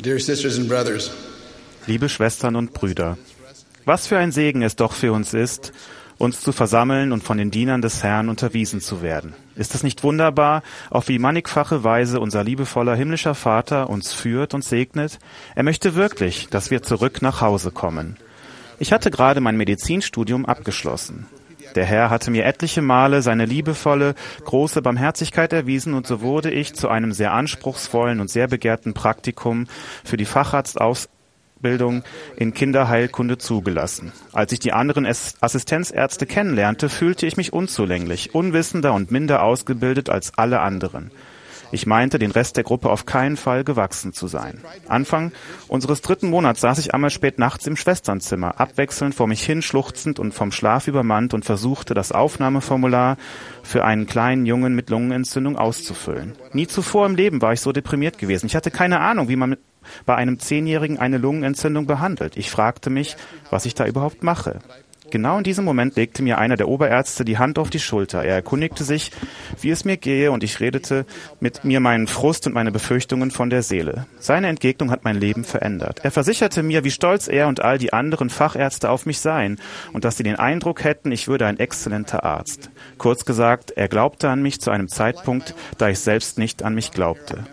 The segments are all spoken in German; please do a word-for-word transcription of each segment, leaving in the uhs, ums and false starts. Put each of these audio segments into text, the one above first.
Dear sisters and brothers, Liebe Schwestern und Brüder, was für ein Segen es doch für uns ist, uns zu versammeln und von den Dienern des Herrn unterwiesen zu werden. Ist es nicht wunderbar, auf wie mannigfache Weise unser liebevoller himmlischer Vater uns führt und segnet? Er möchte wirklich, dass wir zurück nach Hause kommen. Ich hatte gerade mein Medizinstudium abgeschlossen. Der Herr hatte mir etliche Male seine liebevolle, große Barmherzigkeit erwiesen und so wurde ich zu einem sehr anspruchsvollen und sehr begehrten Praktikum für die Facharztausbildung in Kinderheilkunde zugelassen. Als ich die anderen Assistenzärzte kennenlernte, fühlte ich mich unzulänglich, unwissender und minder ausgebildet als alle anderen. Ich meinte, den Rest der Gruppe auf keinen Fall gewachsen zu sein. Anfang unseres dritten Monats saß ich einmal spät nachts im Schwesternzimmer, abwechselnd vor mich hin schluchzend und vom Schlaf übermannt und versuchte, das Aufnahmeformular für einen kleinen Jungen mit Lungenentzündung auszufüllen. Nie zuvor im Leben war ich so deprimiert gewesen. Ich hatte keine Ahnung, wie man mit, bei einem Zehnjährigen eine Lungenentzündung behandelt. Ich fragte mich, was ich da überhaupt mache. Genau in diesem Moment legte mir einer der Oberärzte die Hand auf die Schulter. Er erkundigte sich, wie es mir gehe, und ich redete mit mir meinen Frust und meine Befürchtungen von der Seele. Seine Entgegnung hat mein Leben verändert. Er versicherte mir, wie stolz er und all die anderen Fachärzte auf mich seien und dass sie den Eindruck hätten, ich würde ein exzellenter Arzt. Kurz gesagt, er glaubte an mich zu einem Zeitpunkt, da ich selbst nicht an mich glaubte.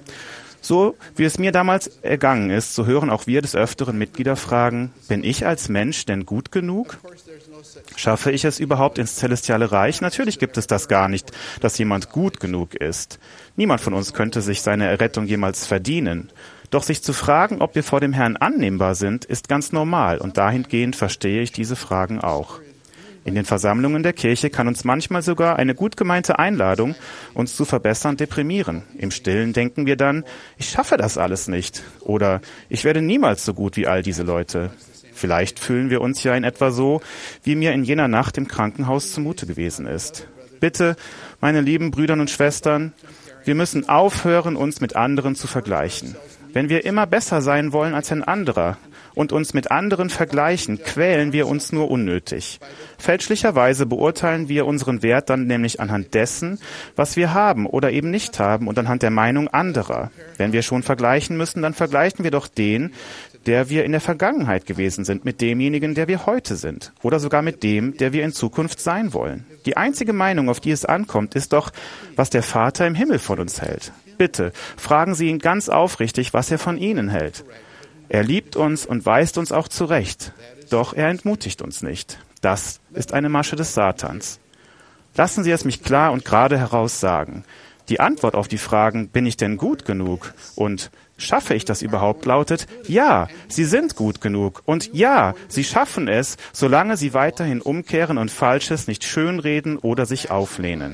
So wie es mir damals ergangen ist, so hören auch wir des Öfteren Mitglieder fragen, bin ich als Mensch denn gut genug? Schaffe ich es überhaupt ins celestiale Reich? Natürlich gibt es das gar nicht, dass jemand gut genug ist. Niemand von uns könnte sich seine Errettung jemals verdienen. Doch sich zu fragen, ob wir vor dem Herrn annehmbar sind, ist ganz normal und dahingehend verstehe ich diese Fragen auch. In den Versammlungen der Kirche kann uns manchmal sogar eine gut gemeinte Einladung, uns zu verbessern, deprimieren. Im Stillen denken wir dann, ich schaffe das alles nicht oder ich werde niemals so gut wie all diese Leute. Vielleicht fühlen wir uns ja in etwa so, wie mir in jener Nacht im Krankenhaus zumute gewesen ist. Bitte, meine lieben Brüder und Schwestern, wir müssen aufhören, uns mit anderen zu vergleichen. Wenn wir immer besser sein wollen als ein anderer und uns mit anderen vergleichen, quälen wir uns nur unnötig. Fälschlicherweise beurteilen wir unseren Wert dann nämlich anhand dessen, was wir haben oder eben nicht haben und anhand der Meinung anderer. Wenn wir schon vergleichen müssen, dann vergleichen wir doch den, der wir in der Vergangenheit gewesen sind, mit demjenigen, der wir heute sind oder sogar mit dem, der wir in Zukunft sein wollen. Die einzige Meinung, auf die es ankommt, ist doch, was der Vater im Himmel von uns hält. Bitte, fragen Sie ihn ganz aufrichtig, was er von Ihnen hält. Er liebt uns und weist uns auch zurecht, doch er entmutigt uns nicht. Das ist eine Masche des Satans. Lassen Sie es mich klar und gerade heraus sagen. Die Antwort auf die Fragen, bin ich denn gut genug und schaffe ich das überhaupt, lautet, ja, Sie sind gut genug und ja, Sie schaffen es, solange Sie weiterhin umkehren und Falsches nicht schönreden oder sich auflehnen.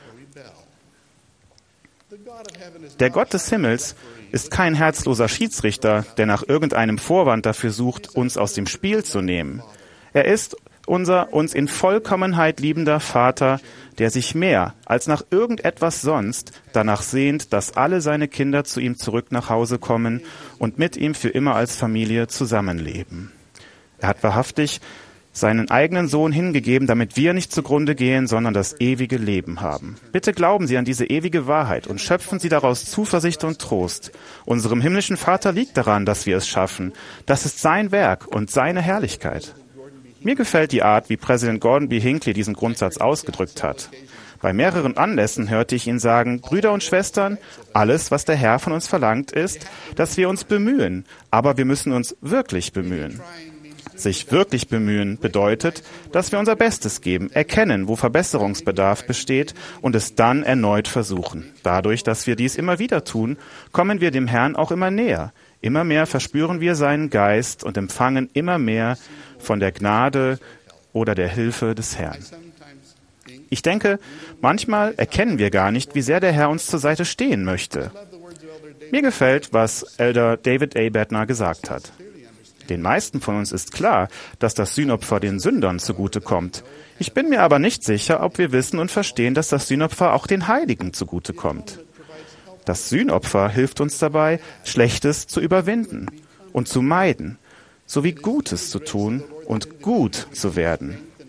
Der Gott des Himmels ist kein herzloser Schiedsrichter, der nach irgendeinem Vorwand dafür sucht, uns aus dem Spiel zu nehmen. Er ist unser uns in Vollkommenheit liebender Vater, der sich mehr als nach irgendetwas sonst danach sehnt, dass alle seine Kinder zu ihm zurück nach Hause kommen und mit ihm für immer als Familie zusammenleben. Er hat wahrhaftig seinen eigenen Sohn hingegeben, damit wir nicht zugrunde gehen, sondern das ewige Leben haben. Bitte glauben Sie an diese ewige Wahrheit und schöpfen Sie daraus Zuversicht und Trost. Unserem himmlischen Vater liegt daran, dass wir es schaffen. Das ist sein Werk und seine Herrlichkeit. Mir gefällt die Art, wie Präsident Gordon B. Hinckley diesen Grundsatz ausgedrückt hat. Bei mehreren Anlässen hörte ich ihn sagen, Brüder und Schwestern, alles, was der Herr von uns verlangt, ist, dass wir uns bemühen, aber wir müssen uns wirklich bemühen. Sich wirklich bemühen bedeutet, dass wir unser Bestes geben, erkennen, wo Verbesserungsbedarf besteht und es dann erneut versuchen. Dadurch, dass wir dies immer wieder tun, kommen wir dem Herrn auch immer näher. Immer mehr verspüren wir seinen Geist und empfangen immer mehr von der Gnade oder der Hilfe des Herrn. Ich denke, manchmal erkennen wir gar nicht, wie sehr der Herr uns zur Seite stehen möchte. Mir gefällt, was Elder David A. Bednar gesagt hat. Den meisten von uns ist klar, dass das Sühnopfer den Sündern zugutekommt. Ich bin mir aber nicht sicher, ob wir wissen und verstehen, dass das Sühnopfer auch den Heiligen zugutekommt. Das Sühnopfer hilft uns dabei, Schlechtes zu überwinden und zu meiden, sowie Gutes zu tun und gut zu werden.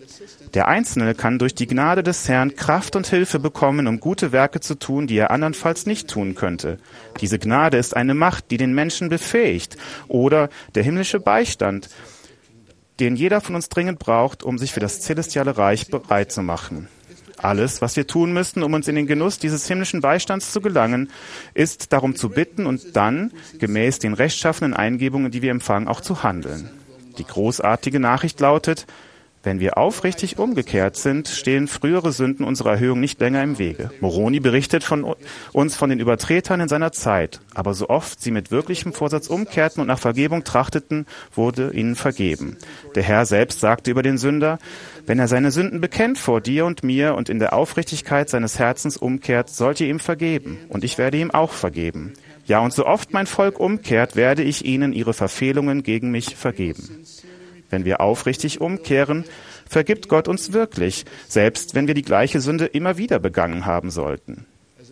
Der Einzelne kann durch die Gnade des Herrn Kraft und Hilfe bekommen, um gute Werke zu tun, die er andernfalls nicht tun könnte. Diese Gnade ist eine Macht, die den Menschen befähigt, oder der himmlische Beistand, den jeder von uns dringend braucht, um sich für das celestiale Reich bereit zu machen. Alles, was wir tun müssen, um uns in den Genuss dieses himmlischen Beistands zu gelangen, ist darum zu bitten und dann, gemäß den rechtschaffenen Eingebungen, die wir empfangen, auch zu handeln. Die großartige Nachricht lautet: Wenn wir aufrichtig umgekehrt sind, stehen frühere Sünden unserer Erhöhung nicht länger im Wege. Moroni berichtet von uns von den Übertretern in seiner Zeit, aber so oft sie mit wirklichem Vorsatz umkehrten und nach Vergebung trachteten, wurde ihnen vergeben. Der Herr selbst sagte über den Sünder: Wenn er seine Sünden bekennt vor dir und mir und in der Aufrichtigkeit seines Herzens umkehrt, sollt ihr ihm vergeben, und ich werde ihm auch vergeben. Ja, und so oft mein Volk umkehrt, werde ich ihnen ihre Verfehlungen gegen mich vergeben. Wenn wir aufrichtig umkehren, vergibt Gott uns wirklich, selbst wenn wir die gleiche Sünde immer wieder begangen haben sollten.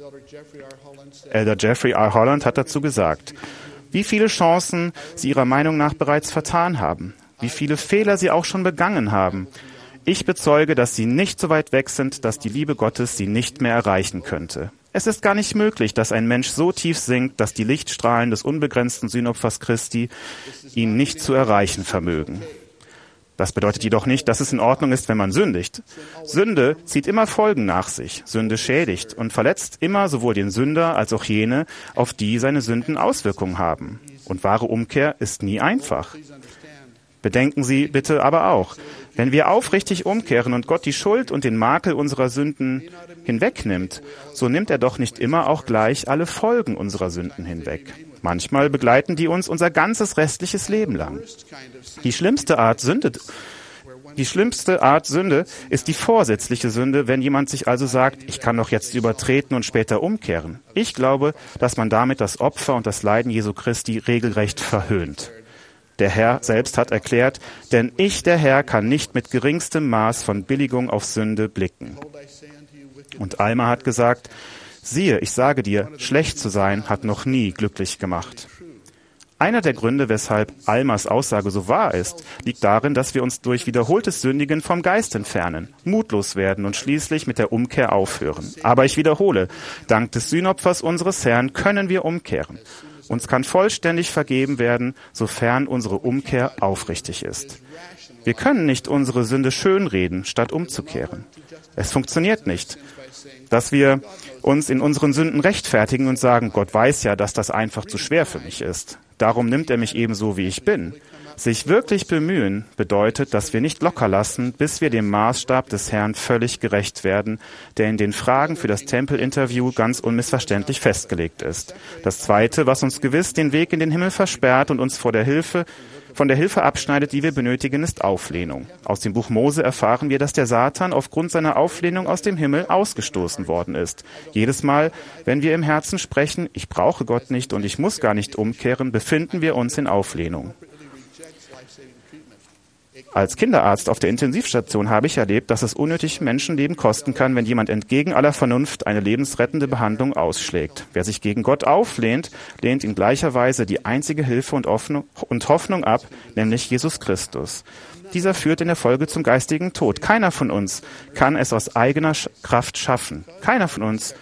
Elder Jeffrey R. Holland hat dazu gesagt: Wie viele Chancen Sie Ihrer Meinung nach bereits vertan haben, wie viele Fehler Sie auch schon begangen haben. Ich bezeuge, dass Sie nicht so weit weg sind, dass die Liebe Gottes Sie nicht mehr erreichen könnte. Es ist gar nicht möglich, dass ein Mensch so tief sinkt, dass die Lichtstrahlen des unbegrenzten Sühnopfers Christi ihn nicht zu erreichen vermögen. Das bedeutet jedoch nicht, dass es in Ordnung ist, wenn man sündigt. Sünde zieht immer Folgen nach sich. Sünde schädigt und verletzt immer sowohl den Sünder als auch jene, auf die seine Sünden Auswirkungen haben. Und wahre Umkehr ist nie einfach. Bedenken Sie bitte aber auch, wenn wir aufrichtig umkehren und Gott die Schuld und den Makel unserer Sünden hinwegnimmt, so nimmt er doch nicht immer auch gleich alle Folgen unserer Sünden hinweg. Manchmal begleiten die uns unser ganzes restliches Leben lang. Die schlimmste Art Sünde, die schlimmste Art Sünde ist die vorsätzliche Sünde, wenn jemand sich also sagt: Ich kann doch jetzt übertreten und später umkehren. Ich glaube, dass man damit das Opfer und das Leiden Jesu Christi regelrecht verhöhnt. Der Herr selbst hat erklärt: Denn ich, der Herr, kann nicht mit geringstem Maß von Billigung auf Sünde blicken. Und Alma hat gesagt: Siehe, ich sage dir, schlecht zu sein hat noch nie glücklich gemacht. Einer der Gründe, weshalb Almas Aussage so wahr ist, liegt darin, dass wir uns durch wiederholtes Sündigen vom Geist entfernen, mutlos werden und schließlich mit der Umkehr aufhören. Aber ich wiederhole, dank des Sühnopfers unseres Herrn können wir umkehren. Uns kann vollständig vergeben werden, sofern unsere Umkehr aufrichtig ist. Wir können nicht unsere Sünde schönreden, statt umzukehren. Es funktioniert nicht, dass wir uns in unseren Sünden rechtfertigen und sagen: Gott weiß ja, dass das einfach zu schwer für mich ist. Darum nimmt er mich ebenso, wie ich bin. Sich wirklich bemühen bedeutet, dass wir nicht locker lassen, bis wir dem Maßstab des Herrn völlig gerecht werden, der in den Fragen für das Tempelinterview ganz unmissverständlich festgelegt ist. Das Zweite, was uns gewiss den Weg in den Himmel versperrt und uns vor der Hilfe, von der Hilfe abschneidet, die wir benötigen, ist Auflehnung. Aus dem Buch Mose erfahren wir, dass der Satan aufgrund seiner Auflehnung aus dem Himmel ausgestoßen worden ist. Jedes Mal, wenn wir im Herzen sprechen: Ich brauche Gott nicht und ich muss gar nicht umkehren, befinden wir uns in Auflehnung. Als Kinderarzt auf der Intensivstation habe ich erlebt, dass es unnötig Menschenleben kosten kann, wenn jemand entgegen aller Vernunft eine lebensrettende Behandlung ausschlägt. Wer sich gegen Gott auflehnt, lehnt in gleicher Weise die einzige Hilfe und Hoffnung ab, nämlich Jesus Christus. Dieser führt in der Folge zum geistigen Tod. Keiner von uns kann es aus eigener Kraft schaffen. Keiner von uns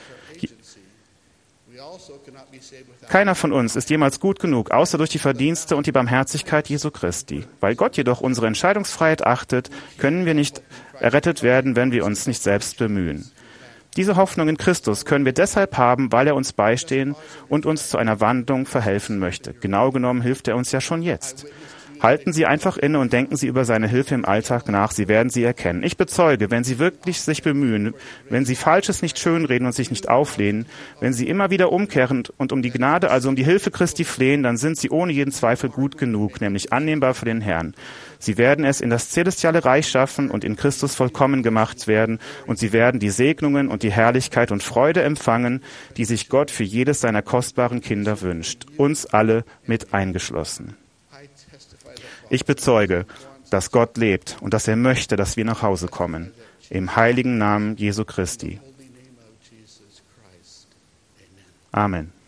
Keiner von uns ist jemals gut genug, außer durch die Verdienste und die Barmherzigkeit Jesu Christi. Weil Gott jedoch unsere Entscheidungsfreiheit achtet, können wir nicht errettet werden, wenn wir uns nicht selbst bemühen. Diese Hoffnung in Christus können wir deshalb haben, weil er uns beistehen und uns zu einer Wandlung verhelfen möchte. Genau genommen hilft er uns ja schon jetzt. Halten Sie einfach inne und denken Sie über seine Hilfe im Alltag nach. Sie werden sie erkennen. Ich bezeuge, wenn Sie wirklich sich bemühen, wenn Sie Falsches nicht schönreden und sich nicht auflehnen, wenn Sie immer wieder umkehren und um die Gnade, also um die Hilfe Christi flehen, dann sind Sie ohne jeden Zweifel gut genug, nämlich annehmbar für den Herrn. Sie werden es in das celestiale Reich schaffen und in Christus vollkommen gemacht werden, und Sie werden die Segnungen und die Herrlichkeit und Freude empfangen, die sich Gott für jedes seiner kostbaren Kinder wünscht, uns alle mit eingeschlossen. Ich bezeuge, dass Gott lebt und dass er möchte, dass wir nach Hause kommen. Im heiligen Namen Jesu Christi. Amen.